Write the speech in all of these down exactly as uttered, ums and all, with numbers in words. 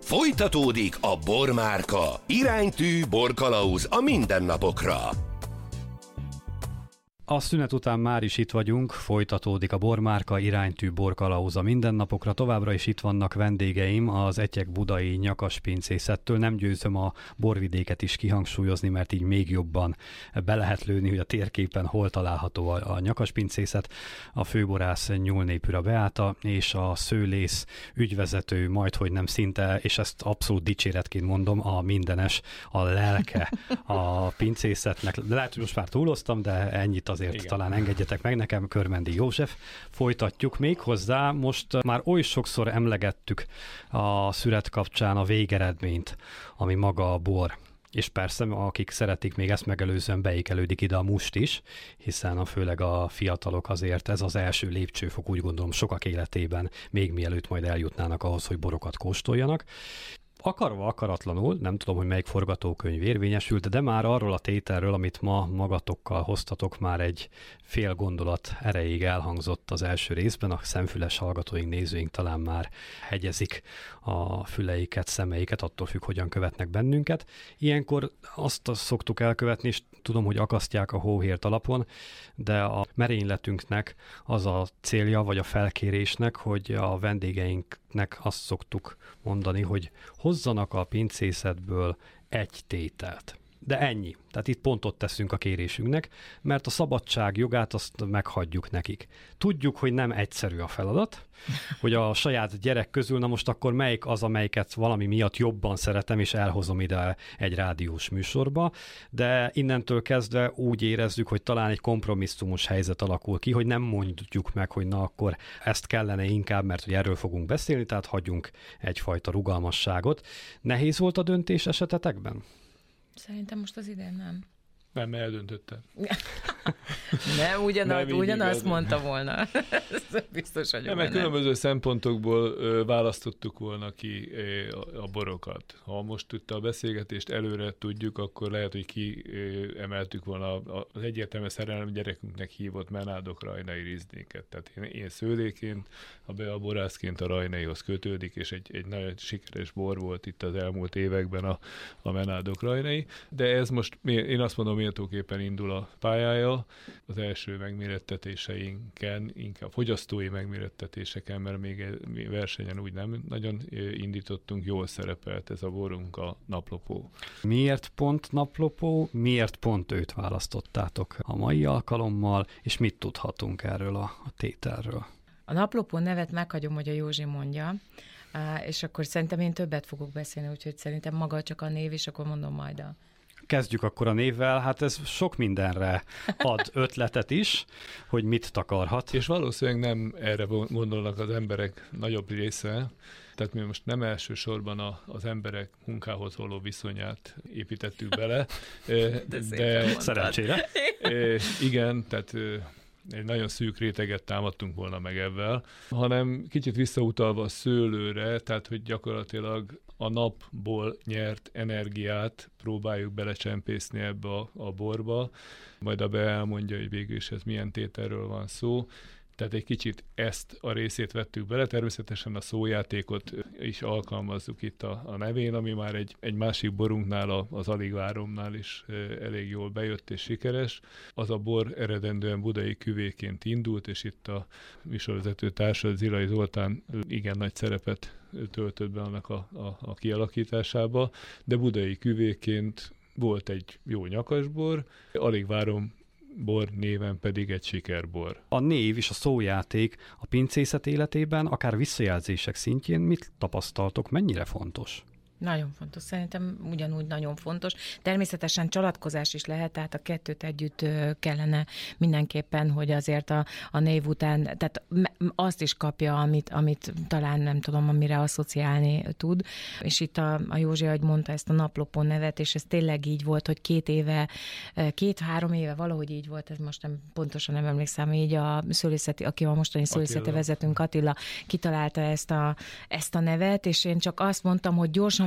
Folytatódik a Bormárka. Iránytű borkalauz a mindennapokra. A szünet után már is itt vagyunk, folytatódik a Bormárka, iránytű borkalauz a mindennapokra. Továbbra is itt vannak vendégeim az Etyek budai nyakaspincészettől. Nem győzöm a borvidéket is kihangsúlyozni, mert így még jobban be lehet lőni, hogy a térképen hol található a, a nyakaspincészet. A főborász Nyúlnépüra Beáta és a szőlész ügyvezető, majdhogy nem szinte, és ezt abszolút dicséretként mondom, a mindenes, a lelke a pincészetnek. De lehet, hogy most már túloztam, de ennyit az azért igen. Talán engedjetek meg nekem, Körmendi József. Folytatjuk még hozzá. Most már oly sokszor emlegettük a szüret kapcsán a végeredményt, ami maga a bor. És persze, akik szeretik, még ezt megelőzően beékelődik ide a must is, hiszen a főleg a fiatalok azért ez az első lépcsőfok, úgy gondolom, sokak életében, még mielőtt majd eljutnának ahhoz, hogy borokat kóstoljanak. Akarva, akaratlanul, nem tudom, hogy melyik forgatókönyv érvényesült, de már arról a tételről, amit ma magatokkal hoztatok, már egy fél gondolat erejéig elhangzott az első részben, a szemfüles hallgatóink, nézőink talán már hegyezik a füleiket, szemeiket, attól függ, hogyan követnek bennünket. Ilyenkor azt szoktuk elkövetni, és tudom, hogy akasztják a hóhért alapon, de a merényletünknek az a célja, vagy a felkérésnek, hogy a vendégeinknek azt szoktuk mondani, hogy hozzanak a pincészetből egy tételt. De ennyi. Tehát itt pontot teszünk a kérésünknek, mert a szabadság jogát azt meghagyjuk nekik. Tudjuk, hogy nem egyszerű a feladat, hogy a saját gyerek közül, na most akkor melyik az, amelyiket valami miatt jobban szeretem, és elhozom ide egy rádiós műsorba, de innentől kezdve úgy érezzük, hogy talán egy kompromisszumos helyzet alakul ki, hogy nem mondjuk meg, hogy na akkor ezt kellene inkább, mert hogy erről fogunk beszélni, tehát hagyjunk egyfajta rugalmasságot. Nehéz volt a döntés esetetekben? Szerintem most az idén nem. Nem, eldöntöttem. Nem, ugyanaz, nem ugyanazt mondta volna. Biztos vagyok nem, mert különböző szempontból ö, választottuk volna ki ö, a, a borokat. Ha most itt a beszélgetést előre tudjuk, akkor lehet, hogy ki ö, emeltük volna az egyértelmű szerelem gyerekünknek hívott Menádok rajnai riznéket. Tehát én, én szőléként, a be a borászként a rajnaihoz kötődik, és egy, egy nagyon sikeres bor volt itt az elmúlt években a, a Menádok rajnai. De ez most, én azt mondom, méltóképpen indul a pályája. Az első megmérettetéseinken, inkább fogyasztói megmérettetéseken, mert még versenyen úgy nem nagyon indítottunk, jól szerepelt ez a borunk, a naplopó. Miért pont naplopó, miért pont őt választottátok a mai alkalommal, és mit tudhatunk erről a, a tételről? A naplopó nevet meghagyom, hogy a Józsi mondja, és akkor szerintem én többet fogok beszélni, úgyhogy szerintem maga csak a név, és akkor mondom majd a... Kezdjük akkor a névvel, hát ez sok mindenre ad ötletet is, hogy mit takarhat. És valószínűleg nem erre gondolnak az emberek nagyobb része, tehát mi most nem elsősorban a, az emberek munkához való viszonyát építettük bele, de, de szerencsére. Igen, tehát egy nagyon szűk réteget támadtunk volna meg ebben, hanem kicsit visszautalva a szőlőre, tehát hogy gyakorlatilag a napból nyert energiát próbáljuk belecsempészni ebbe a, a borba, majd a be elmondja, hogy végül is ez milyen tételről van szó. Tehát egy kicsit ezt a részét vettük bele, természetesen a szójátékot is alkalmazzuk itt a, a nevén, ami már egy, egy másik borunknál, az Aligváromnál is elég jól bejött és sikeres. Az a bor eredendően budai küvéként indult, és itt a műsorvezető társa, Zilai Zoltán igen nagy szerepet töltött be annak a, a, a kialakításába, de budai küvéként volt egy jó nyakasbor, Aligvárom bor néven pedig egy sikerbor. A név és a szójáték a pincészet életében, akár visszajelzések szintjén mit tapasztaltok, mennyire fontos? Nagyon fontos, szerintem ugyanúgy nagyon fontos. Természetesen csalatkozás is lehet, tehát a kettőt együtt kellene mindenképpen, hogy azért a, a név után, tehát azt is kapja, amit, amit talán nem tudom, amire asszociálni tud. És itt a, a Józsi, ahogy mondta ezt a naplopó nevet, és ez tényleg így volt, hogy két éve, két-három éve valahogy így volt, ez most nem pontosan nem emlékszem, így a szőlészeti, aki a mostani szőlészeti vezetőnk, Attila, kitalálta ezt a, ezt a nevet, és én csak azt mondtam, hogy gyorsan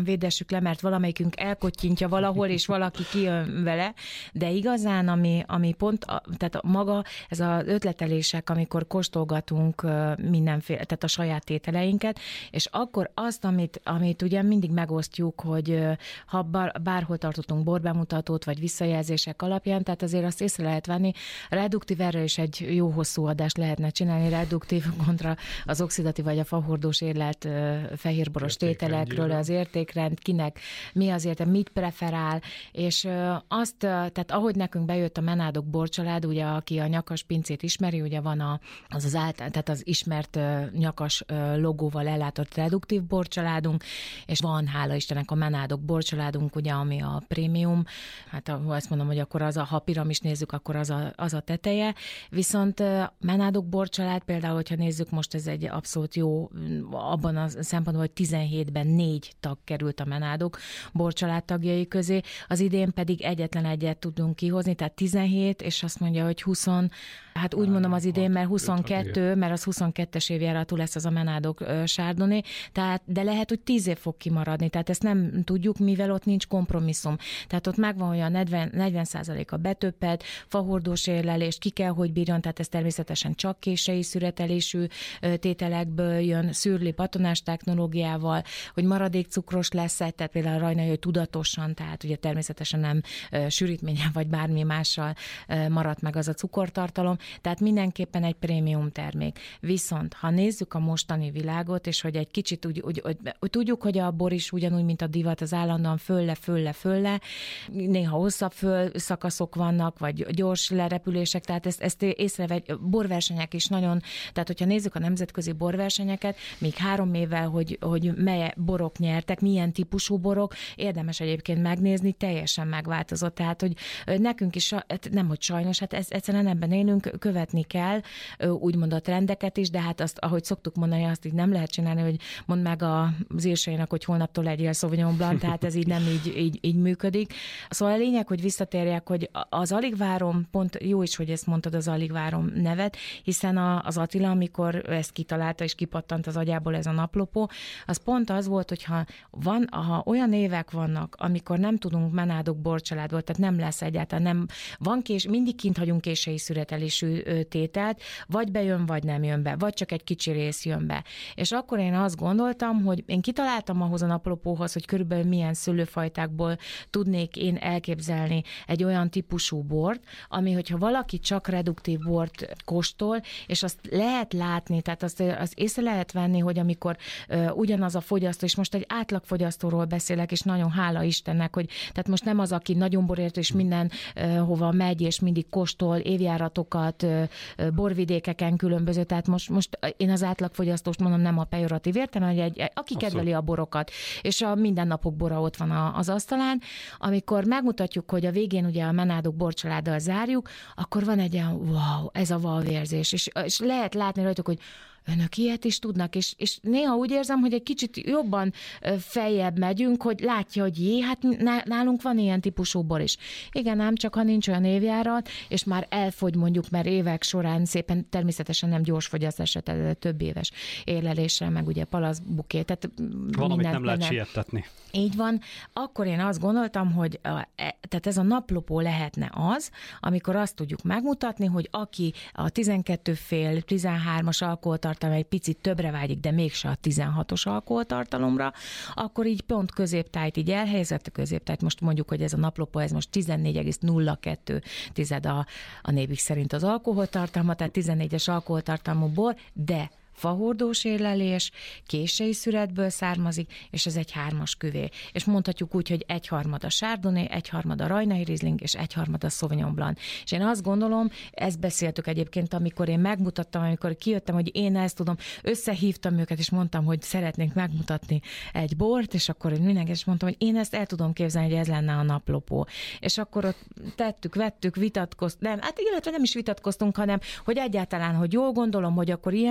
óvatosan védessük le, mert valamelyikünk elkottyintja valahol, és valaki kijön vele, de igazán, ami, ami pont, a, tehát a maga, ez az ötletelések, amikor kóstolgatunk mindenféle, tehát a saját ételeinket, és akkor azt, amit, amit ugye mindig megosztjuk, hogy ha bárhol tartottunk borbemutatót, vagy visszajelzések alapján, tehát azért azt észre lehet venni, reduktív, erre is egy jó hosszú adást lehetne csinálni, reduktív kontra az oxidatív vagy a fahordós érlelt fehérboros tételekről, az értékrend, kinek mi azért, mit preferál, és azt, tehát ahogy nekünk bejött a Menádok borcsalád, ugye, aki a nyakas pincét ismeri, ugye van a, az az által, tehát az ismert nyakas logóval ellátott reduktív borcsaládunk, és van, hála Istennek, a Menádok borcsaládunk, ugye, ami a prémium, hát ha azt mondom, hogy akkor az a, ha piramis nézzük, akkor az a, az a teteje, viszont Menádok borcsalád például, hogyha nézzük, most ez egy abszolút jó, abban a szempontból, hogy tizenhétben négy tag került a Menádok borcsalád tagjai közé, az idén pedig egyetlen egyet tudunk kihozni, tehát tizenhét, és azt mondja, hogy húsz, hát úgy mondom az idén, mert huszonkettő, mert az huszonkettes évjáratú lesz az a Menádok Chardonnay, tehát, de lehet, hogy tíz év fog kimaradni, tehát ezt nem tudjuk, mivel ott nincs kompromisszum. Tehát ott megvan, hogy a negyven százalék a betöppelt, fahordós érlelést ki kell, hogy bírjon, tehát ez természetesen csak kései szüretelésű tételekből jön, szürli patonás technológiával, hogy maradék cukros lesz, tehát például a Rajnai, hogy tudatosan, tehát ugye természetesen nem sűrítménnyel vagy bármi mással maradt meg az a cukortartalom, tehát mindenképpen egy prémium termék. Viszont, ha nézzük a mostani világot, és hogy egy kicsit úgy, úgy, úgy, úgy tudjuk, hogy a bor is ugyanúgy, mint a divat, az állandóan fölle, fölle, fölle, néha hosszabb föl szakaszok vannak, vagy gyors lerepülések, tehát ezt, ezt észrevegy, borversenyek is nagyon, tehát hogyha nézzük a nemzetközi borversenyeket, még három évvel, hogy, hogy mely borok nyertek, milyen típusú borok, érdemes egyébként megnézni, teljesen megváltozott, tehát hogy nekünk is, nem hogy sajnos, hát ez, egyszerűen ebben élünk, követni kell, úgymond a trendeket is, de hát azt, ahogy szoktuk mondani, azt így nem lehet csinálni, hogy mondd meg az írsainak, hogy holnaptól legyél Sauvignon Blanc, tehát ez így nem így, így, így működik. Szóval a lényeg, hogy visszatérjek, hogy az Aligvárom, pont jó is, hogy ezt mondtad, az Aligvárom nevet, hiszen az Attila, amikor ezt kitalálta és kipattant az agyából ez a naplopó, az pont az volt, hogyha van, ha olyan évek vannak, amikor nem tudunk Menádok borcsaládból, tehát nem lesz egyáltalán, nem, van kés, mindig kint hagyunk kései szüretelésű tételt, vagy bejön, vagy nem jön be, vagy csak egy kicsi rész jön be. És akkor én azt gondoltam, hogy én kitaláltam ahhoz a naplopóhoz, hogy körülbelül milyen szőlőfajtákból tudnék én elképzelni egy olyan típusú bort, ami, hogyha valaki csak reduktív bort kóstol, és azt lehet látni, tehát azt, azt észre lehet venni, hogy amikor uh, ugyanaz a fogyasztó, és most egy átlagfogyasztóról beszélek, és nagyon hála Istennek, hogy tehát most nem az, aki nagyon borért, és minden uh, hova megy, és mindig kóstol évjáratokat, uh, borvidékeken különböző, tehát most, most én az átlagfogyasztóst mondom, nem a pejoratív értem, hogy egy, egy, aki Abszolút. Kedveli a borokat, és a mindennapok bora ott van a, az asztalán, amikor megmutatjuk, hogy a végén ugye a Menádok borcsaláddal zárjuk, akkor van egy ilyen wow, ez a wow érzés, és, és lehet látni rajtuk, hogy önök ilyet is tudnak, és, és néha úgy érzem, hogy egy kicsit jobban feljebb megyünk, hogy látja, hogy jé, hát nálunk van ilyen típusú bor is. Igen, ám csak ha nincs olyan évjárat, és már elfogy mondjuk, mert évek során szépen természetesen nem gyors fogyasztásra, tehát több éves érlelésre, meg ugye palaszbuké, tehát valamit nem lehet siettetni. Így van. Akkor én azt gondoltam, hogy a, tehát ez a naplopó lehetne az, amikor azt tudjuk megmutatni, hogy aki a tizenkettő fél, tizenhármas alkoholtartalom egy picit többre vágyik, de mégse a tizenhatos alkoholtartalomra, akkor így pont középtájt így elhelyezett a középtájt. Most mondjuk, hogy ez a naplopó, ez most tizennégy egész nulla kettő tized a, a Nébik szerint az alkoholtartalma, tehát tizennégyes alkoholtartalmú bor, de fahordós érlelés, kései szüretből származik, és ez egy hármas küvé. És mondhatjuk úgy, hogy egyharmad a Chardonnay, egyharmad a Rajnai Riesling, és egyharmad a Sauvignon Blanc. És én azt gondolom, ezt beszéltük egyébként, amikor én megmutattam, amikor kijöttem, hogy én ezt tudom, összehívtam őket, és mondtam, hogy szeretnénk megmutatni egy bort, és akkor mindenki, és mondtam, hogy én ezt el tudom képzelni, hogy ez lenne a naplopó. És akkor ott tettük, vettük, vitatkoztunk, nem, hát illetve nem is vitatkoztunk, hanem, hogy egyáltalán, hogy jól gondolom, hogy akkor ilyen típus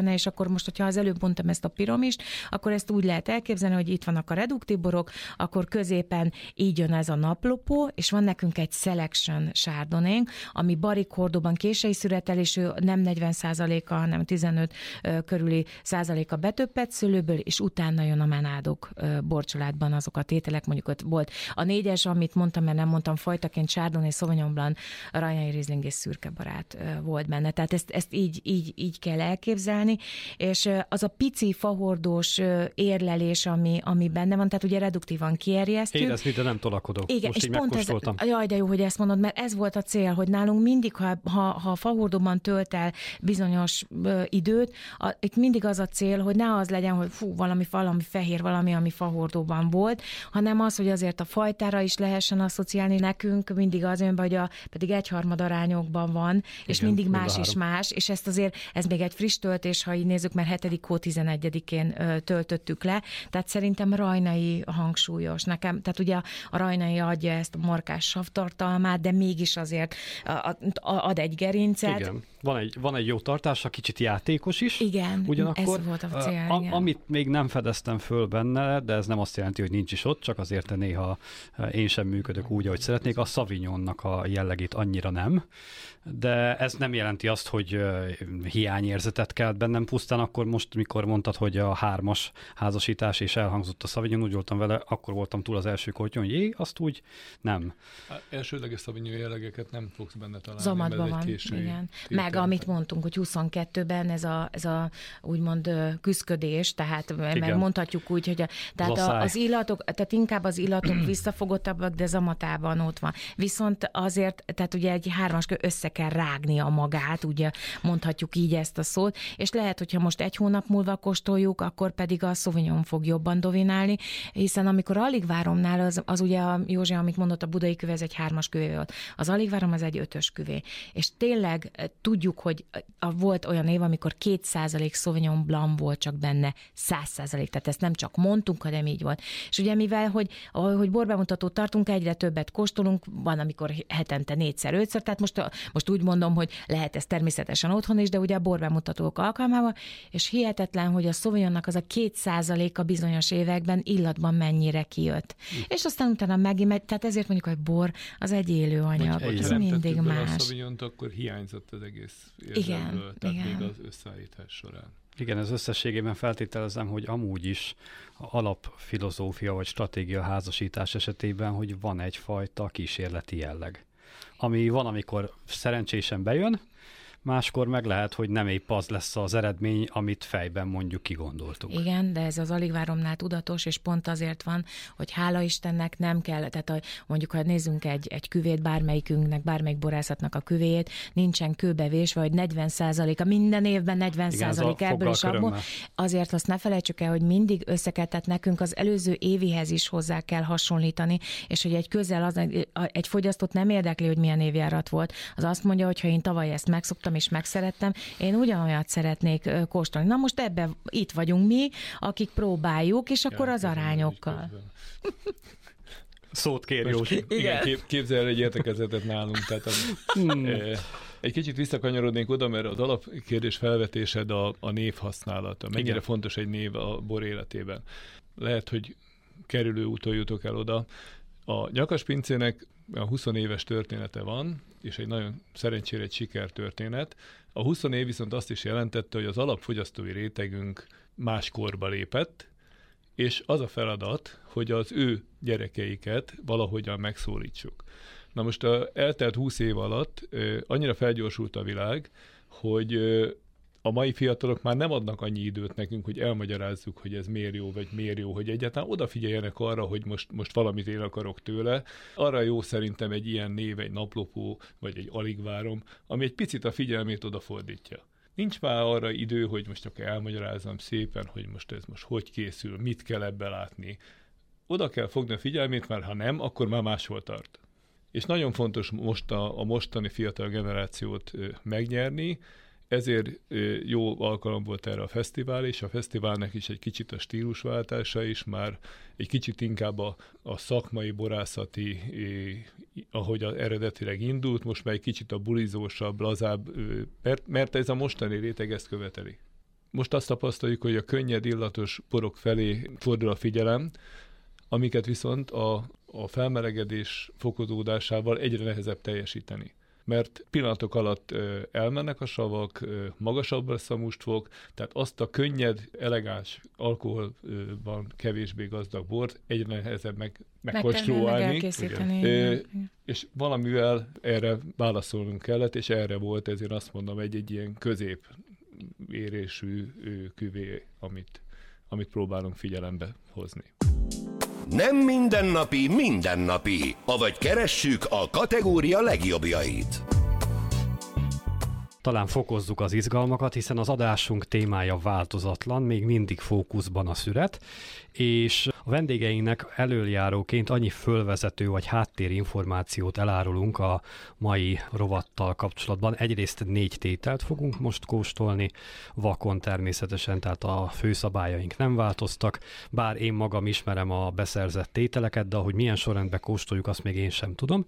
lenne, és akkor most, hogyha az előbb mondtam ezt a piramist, akkor ezt úgy lehet elképzelni, hogy itt vannak a reduktív borok, akkor középen így jön ez a naplopó, és van nekünk egy Selection Chardonnay, ami barikordóban késői szüretelésű, nem negyven százaléka, hanem tizenöt körüli százaléka betöppett szőlőből, és utána jön a menádok borcsaládban azok a tételek, mondjuk ott volt a négyes, amit mondtam, mert nem mondtam, fajtaként Chardonnay, Sauvignon Blanc, Rajnai Riesling és szürkebarát volt benne. Tehát ezt, ezt így, így, így kell elképzelni, és az a pici fahordós érlelés, ami, ami benne van, tehát ugye reduktívan kierjesztjük. Érezni, de nem tolakodok. Igen, most és így pont ez, jaj, de jó, hogy ezt mondod, mert ez volt a cél, hogy nálunk mindig, ha, ha, ha a fahordóban tölt el bizonyos ö, időt, a, itt mindig az a cél, hogy ne az legyen, hogy fú, valami, valami fehér, valami, ami fahordóban volt, hanem az, hogy azért a fajtára is lehessen asszociálni. Nekünk mindig az jön be, hogy a, pedig egyharmad arányokban van, igen, és mindig más és más, és ezt azért, ez még egy friss töltés, ha így nézzük, mert hetedik hó tizenegyedikén ö, töltöttük le, tehát szerintem rajnai hangsúlyos nekem, tehát ugye a, a rajnai adja ezt a markás savtartalmát, de mégis azért a, a, ad egy gerincet. Igen. Van egy, van egy jó tartása, kicsit játékos is. Igen, ugyanakkor, ez volt a cél. A, igen. amit még nem fedeztem föl benne, de ez nem azt jelenti, hogy nincs is ott, csak azért néha én sem működök úgy, ahogy szeretnék. A Sauvignonnak a jellegét annyira nem, de ez nem jelenti azt, hogy hiányérzetet kelt bennem. Pusztán akkor most, mikor mondtad, hogy a hármas házasítás és elhangzott a Sauvignon, úgy voltam vele, akkor voltam túl az első kortyon, hogy jé, azt úgy nem. Hát, elsődleges Sauvignon jellegeket nem fogsz benne találni. Zamatban van, igen. Meg amit mondtunk, hogy huszonkettőben ez a, ez a úgymond küszködés, tehát igen. Meg mondhatjuk úgy, hogy a, tehát az, a, az illatok, tehát inkább az illatok visszafogottabbak, de zamatában ott van. Viszont azért, tehát ugye egy hármas össze kell rágnia magát, ugye mondhatjuk így ezt a szót, és lehet, hogyha most egy hónap múlva kóstoljuk, akkor pedig a Sauvignon fog jobban dominálni, hiszen amikor Aligváromnál, az, az ugye a Józsi, amit mondott, a budai küvé, ez egy hármas küvé volt. Az Aligvárom az egy ötös küvé. És tényleg tudjuk, hogy volt olyan év, amikor két százalék Sauvignon Blanc volt csak benne, száz százalék, tehát ezt nem csak mondtunk, hanem így volt. És ugye mivel, hogy, hogy borbemutatót tartunk, egyre többet kóstolunk, van, amikor hetente négyszer, ötször, tehát most, most úgy mondom, hogy lehet ez természetesen otthon is, de ugye a borbemutatók alkalmával, és hihetetlen, hogy a Sauvignonnak az a két százalék a bizonyos években illatban mennyire kijött. Mm. És aztán utána megint megy, tehát ezért mondjuk, hogy bor az egy élő anyag, hogy ez mindig más. A Sauvignont, akkor hiányzott az egész érzelmből, tehát igen. Még az összeállítás során. Igen, az összességében feltételezem, hogy amúgy is alapfilozófia vagy stratégia házasítás esetében, hogy van egyfajta kísérleti jelleg. Ami van, amikor szerencsésen bejön, máskor meg lehet, hogy nem épp az lesz az eredmény, amit fejben mondjuk kigondoltunk. Igen, de ez az Aligváromnál tudatos, és pont azért van, hogy hála Istennek nem kell, tehát a, mondjuk, ha nézzünk egy, egy küvét, bármelyikünknek, bármelyik borászatnak a küvéjét, nincsen kőbevésve, hogy negyven százaléka, minden évben negyven százalék ebből és abból. Azért azt ne felejtsük el, hogy mindig össze kell, tehát nekünk az előző évihez is hozzá kell hasonlítani, és hogy egy közel az, egy fogyasztót nem érdekli, hogy milyen évjárat volt. Az azt mondja, hogy ha én tavaly ezt megszoktam, és megszerettem, én ugyanolyat szeretnék kóstolni. Na most ebben itt vagyunk mi, akik próbáljuk, és akkor ja, az arányokkal. Szót kér, Józsi. Igen, kép, képzel egy értekezetet nálunk. Tehát a, hmm. e, egy kicsit visszakanyarodnék oda, mert az alapkérdés felvetésed a, a név használata. Mennyire igen. fontos egy név a bor életében. Lehet, hogy kerülő úton jutok el oda. A Nyakaspincének a húsz éves története van, és egy nagyon szerencsére egy sikertörténet. A húsz év viszont azt is jelentette, hogy az alapfogyasztói rétegünk más korba lépett, és az a feladat, hogy az ő gyerekeiket valahogyan megszólítsuk. Na most a eltelt húsz év alatt annyira felgyorsult a világ, hogy a mai fiatalok már nem adnak annyi időt nekünk, hogy elmagyarázzuk, hogy ez miért jó, vagy miért jó, hogy egyáltalán odafigyeljenek arra, hogy most, most valamit én akarok tőle. Arra jó szerintem egy ilyen név, egy naplopó, vagy egy Aligvárom, ami egy picit a figyelmét odafordítja. Nincs már arra idő, hogy most akkor elmagyarázzam szépen, hogy most ez most hogy készül, mit kell ebbe látni. Oda kell fogni a figyelmét, mert ha nem, akkor már máshol tart. És nagyon fontos most a, a mostani fiatal generációt megnyerni, ezért jó alkalom volt erre a fesztivál, és a fesztiválnak is egy kicsit a stílusváltása is már egy kicsit inkább a, a szakmai, borászati, eh, ahogy az eredetileg indult, most már egy kicsit a bulizósabb, lazább, mert, mert ez a mostani réteg ezt követeli. most azt tapasztaljuk, hogy a könnyed illatos borok felé fordul a figyelem, amiket viszont a, a felmelegedés fokozódásával egyre nehezebb teljesíteni. Mert pillanatok alatt ö, elmennek a savak, ö, magasabb lesz a mustfok, tehát azt a könnyed, elegáns, alkoholban kevésbé gazdag bort egyre nehezebb meg, megkonstruálni. Meg és valamivel erre válaszolnunk kellett, és erre volt, ezért azt mondom, egy-egy ilyen közép érésű küvé, amit, amit próbálunk figyelembe hozni. Nem mindennapi, mindennapi. Avagy keressük a kategória legjobbjait. Talán fokozzuk az izgalmakat, hiszen az adásunk témája változatlan, még mindig fókuszban a szüret, és a vendégeinknek elöljáróként annyi fölvezető vagy háttérinformációt elárulunk a mai rovattal kapcsolatban. Egyrészt négy tételt fogunk most kóstolni, vakon természetesen, tehát a főszabályaink nem változtak, bár én magam ismerem a beszerzett tételeket, de ahogy milyen sorrendben kóstoljuk, azt még én sem tudom.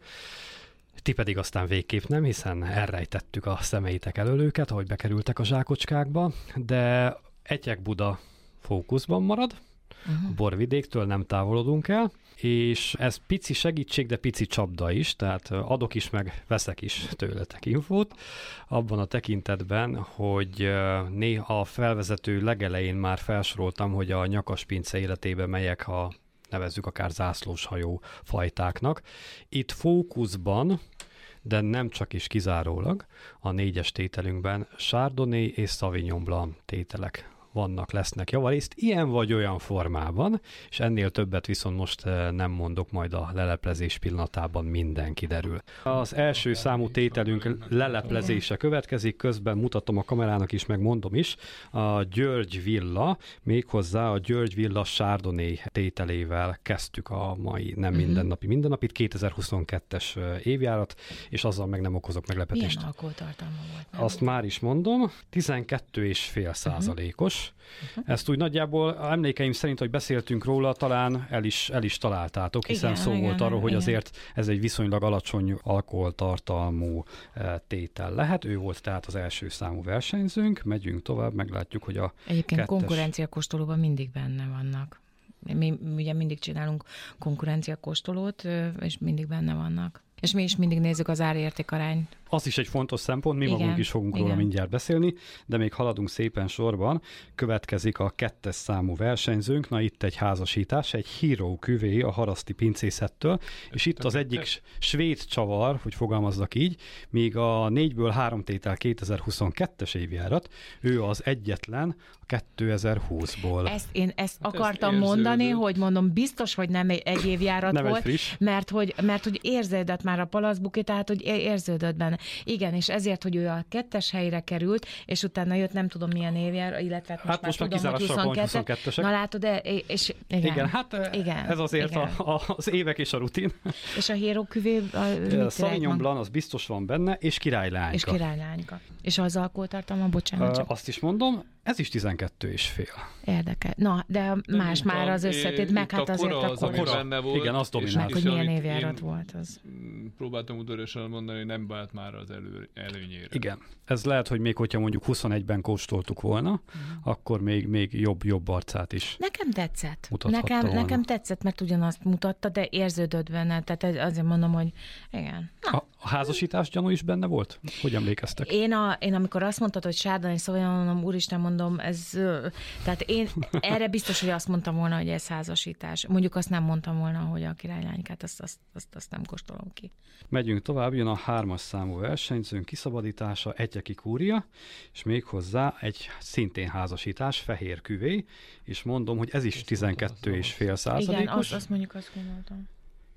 Ti pedig aztán végképp nem, hiszen elrejtettük a szemeitek elől őket, ahogy bekerültek a zsákocskákba, de Etyek Buda fókuszban marad, uh-huh. Borvidéktől nem távolodunk el, és ez pici segítség, de pici csapda is, tehát adok is, meg veszek is tőletek infót, abban a tekintetben, hogy néha a felvezető legelején már felsoroltam, hogy a nyakaspince életében melyek a nevezzük akár zászlóshajó fajtáknak. Itt fókuszban, de nem csak is kizárólag a négyes tételünkben Chardonnay és Sauvignon Blanc tételek vannak, lesznek javarészt, ilyen vagy olyan formában, és ennél többet viszont most nem mondok, majd a leleplezés pillanatában minden kiderül. Az első számú tételünk leleplezése következik, közben mutatom a kamerának is, meg mondom is, a György Villa, méghozzá a György Villa Chardonnay tételével kezdtük a mai nem mindennapi mindennapit, kétezer-huszonkettes évjárat, és azzal meg nem okozok meglepetést. Milyen alkoholtartalma volt? Azt volt? Már is mondom, tizenkettő egész öt százalékos. Uh-huh. Ezt úgy nagyjából emlékeim szerint, hogy beszéltünk róla, talán el is, el is találtátok, hiszen igen, szó igen, volt arról, hogy igen. Azért ez egy viszonylag alacsony alkoholtartalmú tétel lehet. Ő volt tehát az első számú versenyzőnk, megyünk tovább, meglátjuk, hogy a Egyébként kettes... konkurenciakóstolóban mindig benne vannak. Mi ugye mindig csinálunk konkurenciakóstolót, és mindig benne vannak. És mi is mindig nézzük az árértékarányt. Az is egy fontos szempont, mi igen, magunk is fogunk igen. róla mindjárt beszélni, de még haladunk szépen sorban. Következik a kettes számú versenyzőnk, na itt egy házasítás, egy Hero küvé a Haraszti pincészettől, és itt az egyik svéd csavar, hogy fogalmazzak így, míg a négyből három tétel kétezer-huszonkettes évjárat, ő az egyetlen a kétezer-húszból. Ezt én ezt hát ezt akartam mondani, hogy mondom, biztos, hogy nem egy évjárat nem volt, egy mert hogy, mert hogy érződött már a palacbuké, tehát hogy érződött benne. Igen, és ezért, hogy ő a kettes helyre került, és utána jött nem tudom milyen évjár, illetve most hát már most tudom, hogy huszonkettesek. Na látod, de, és igen. Igen, hát igen, ez azért igen. A, a, az évek és a rutin. És a Hero küvé... A Sauvignon Blanc az biztos van benne, és királylányka. És királylányka. És az alkoholtartalma, bocsánat. Csak. Azt is mondom, ez is tizenkettő és fél. Érdekel. Na, de más de már az összetét, meg hát azért a kora. Az, benne volt, igen, azt dominált. Meg, hogy milyen évjárat volt az. Próbáltam udvariasan mondani, hogy nem vált már az elő, előnyére. Igen. Ez lehet, hogy még hogyha mondjuk huszonegyben kóstoltuk volna, uh-huh. akkor még, még jobb, jobb arcát is Nekem tetszett. Mutathatta Nekem, volna. nekem tetszett, mert ugyanazt mutatta, de érződött benne. Tehát azért mondom, hogy igen. A, a házasítás gyanú is benne volt? Hogy emlékeztek? Én, a, én amikor azt mondtad, hogy Chardonnay, szóval mondom, úristen, mondom, ez... Tehát én erre biztos, hogy azt mondtam volna, hogy ez házasítás. Mondjuk azt nem mondtam volna, hogy a királylánykát, azt, azt, azt, azt nem kóstolom ki. Megyünk tovább, jön a hármas számú versenyzőnk kiszabadítása, Etyeki Kúria, és méghozzá egy szintén házasítás, fehér küvé, és mondom, hogy ez is tizenkettő és fél százalékos. Igen, azt, azt mondjuk azt gondoltam.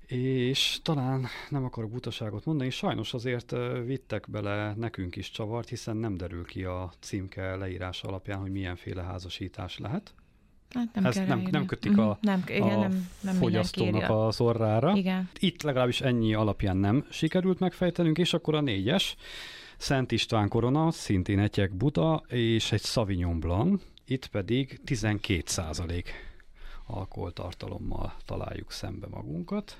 És talán nem akarok butaságot mondani, sajnos azért vittek bele nekünk is csavart, hiszen nem derül ki a címke leírása alapján, hogy milyenféle házasítás lehet. Hát nem, Ezt nem, nem kötik a, nem, igen, a nem, nem fogyasztónak az orrára. Igen. Itt legalábbis ennyi alapján nem sikerült megfejtenünk, és akkor a négyes, Szent István korona, szintén Etyek Buda, és egy Sauvignon Blanc, itt pedig tizenkét százalék alkoholtartalommal találjuk szembe magunkat.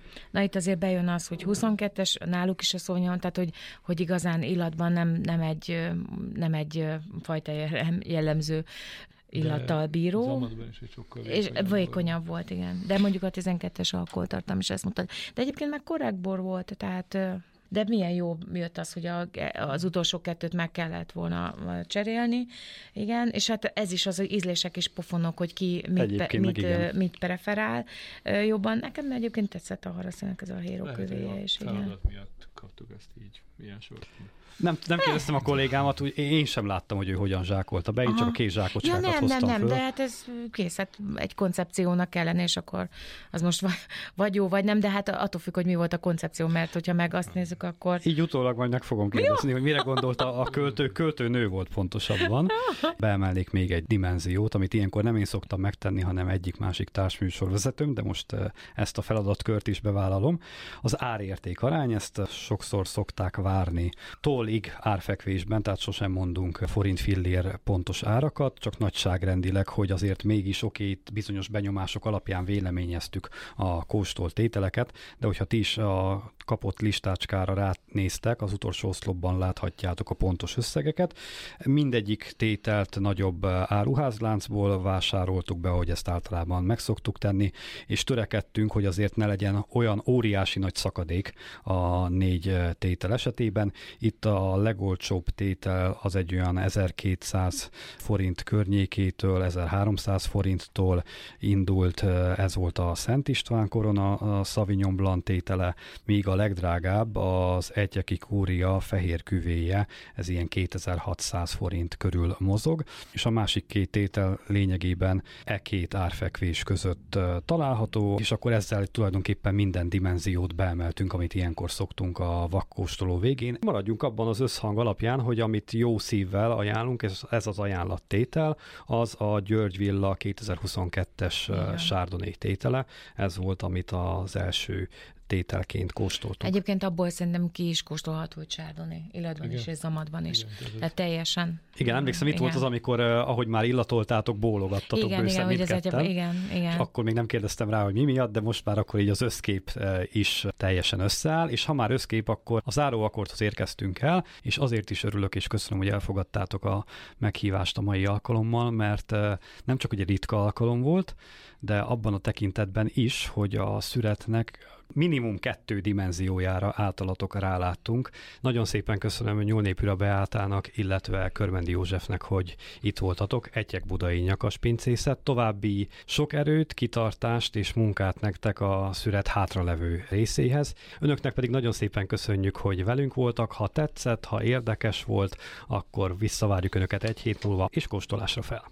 Na itt azért bejön az, hogy huszonkettes, náluk is a Sauvignon, tehát hogy, hogy igazán illatban nem, nem, egy, nem egy fajta jellemző illattal bíró. Zamadban is egy sokkal és vékonyabb volt. volt, igen. De mondjuk a tizenkettes alkoholtartalom is ezt mutat. De egyébként meg korrekt bor volt, tehát... De milyen jó jött az, hogy a, az utolsó kettőt meg kellett volna cserélni. Igen, és hát ez is az, hogy ízlések is pofonok, hogy ki mit, pe, mit, mit preferál jobban. Nekem egyébként tetszett a Haraszének ez a hérókövéje. És feladat miatt kaptuk ezt így, ilyen sort. Nem, nem kérdeztem a kollégámat, hogy én sem láttam, hogy ő hogyan zsákolta be, én csak a két zsákocsákat ja, nem, hoztam nem, nem, föl. de hát ez kész, hát egy koncepciónak kellene, és akkor az most vagy jó, vagy nem, de hát attól függ, hogy mi volt a koncepció, mert hogyha meg azt nézzük, akkor... Így utólag majd meg fogom kérdezni, hogy mire gondolta a költő. Költő nő volt pontosabban. Beemelnék még egy dimenziót, amit ilyenkor nem én szoktam megtenni, hanem egyik-másik társműsorvezetőm, de most ezt a feladatkört is bevállalom. Az árérték arány, ezt sokszor szokták várni tollig árfekvésben, tehát sosem mondunk forint fillér pontos árakat, csak nagyságrendileg, hogy azért mégis oké, itt bizonyos benyomások alapján véleményeztük a kóstolt tételeket, de hogyha ti is a kapott listácskára ránéztek, az utolsó oszlopban láthatjátok a pontos összegeket. Mindegyik tételt nagyobb áruházláncból vásároltuk be, ahogy ezt általában meg szoktuk tenni, és törekedtünk, hogy azért ne legyen olyan óriási nagy szakadék a négy tétel esetében. Itt a legolcsóbb tétel az egy olyan ezerkétszáz forint környékétől, ezerháromszáz forinttól indult, ez volt a Szent István korona, a Sauvignon Blanc tétele, míg a legdrágább az Egyeki Kúria fehér küvéje, ez ilyen kétezer-hatszáz forint körül mozog, és a másik két tétel lényegében e két árfekvés között található, és akkor ezzel tulajdonképpen minden dimenziót beemeltünk, amit ilyenkor szoktunk a vakkóstoló végén. Maradjunk abban az összhang alapján, hogy amit jó szívvel ajánlunk, ez, ez az ajánlattétel, az a György Villa kétezer-huszonkettes Igen. Chardonnay tétele, ez volt, amit az első tételként kóstoltunk. Egyébként abból szerintem ki is kóstolható, hogy Chardonnay, illatban is és zamadban is. Igen, tehát teljesen. Igen, emlékszem, itt igen. volt az, amikor, uh, ahogy már illatoltátok, bólogattatok igen, bőszen igen, mindketten. Egy, igen, igen. Akkor még nem kérdeztem rá, hogy mi miatt, de most már akkor így az összkép uh, is teljesen összeáll, és ha már összkép, akkor a záróakkordhoz érkeztünk el, és azért is örülök, és köszönöm, hogy elfogadtátok a meghívást a mai alkalommal, mert uh, nem csak egy ritka alkalom volt, de abban a tekintetben is, hogy a szüretnek minimum kettő dimenziójára általatok ráláttunk. Nagyon szépen köszönöm Nyúlnépüra Beátának, illetve Körmendi Józsefnek, hogy itt voltatok. Egyek Budai Nyakaspincészet. További sok erőt, kitartást és munkát nektek a szüret hátralevő részéhez. Önöknek pedig nagyon szépen köszönjük, hogy velünk voltak. Ha tetszett, ha érdekes volt, akkor visszavárjuk Önöket egy hét múlva, és kóstolásra fel.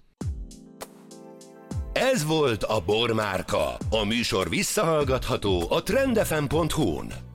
Ez volt a Bormárka. A műsor visszahallgatható a trend f m pont hu-n.